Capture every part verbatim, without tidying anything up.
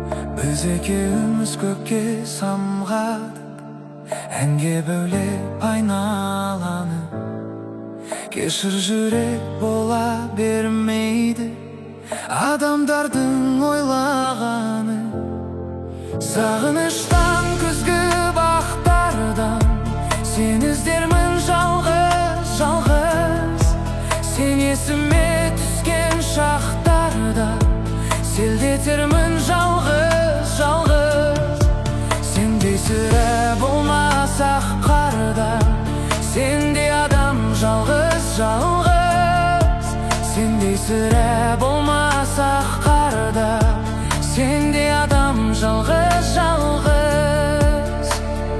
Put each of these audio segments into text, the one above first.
Біз екеуміз көкке самғадық, әнге бөлеп айналаны. Кешір, жүрек бола бермейді адамдардың ойлағаны. Сағыныштан, күзгі бақтардан сен іздермін жалғыз, жалғыз. Сен есіме түскен шақтарда селдетермін жалғыз, жалғыз. Сендей сірә болмасақ қарда, сендей адам жалғыз, жалғыз. Сендей сірә болмасақ қарда, сендей адам жалғыз, жалғыз.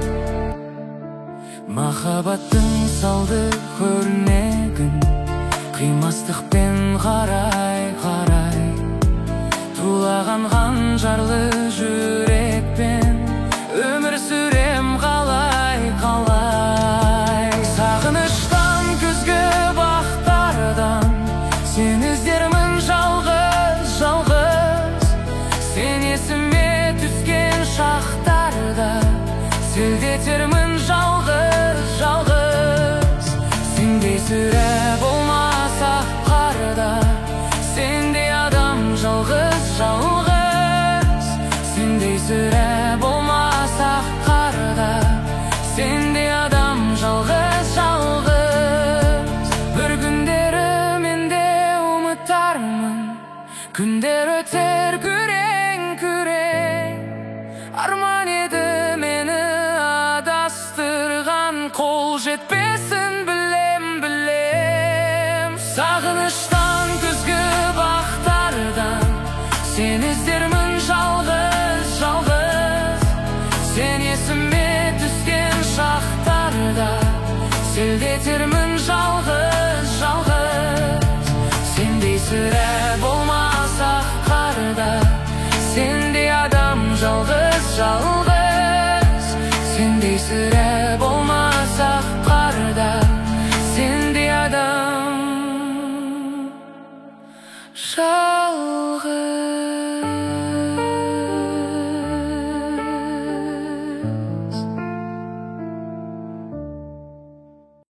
Махаббаттың салды көрнегін қимастықпен қарай, қарай. Тулаған қанжарлы жүрекпен өмір сүрем қалай, қалай. Сағыныштан, күзгі бақтардан сен іздермін жалғыз, жалғыз. Сен есіме түскен шақтарда селдетермін жалғыз, жалғыз. Сендей сірә болмасақ қарда, сендей адам жалғыз, жалғыз. Сендей сірә болмасақ қарда, сендей адам жалғыз, жалғыз. Бір күндері мен де ұмытармын, күндер өтер күрең, күрең. Арман еді мені адастырған, қол жетпесін білем, білем. Сағыныштан, күзгі бақтардан сен іздермін жалғыз, жалғыз. Сен есіме түскен шақтарда селдетермін жалғыз, жалғыз. Сендей сірә болмасақ қарда, сендей адам жалғыз, жалғыз. Сендей сірә болмасақ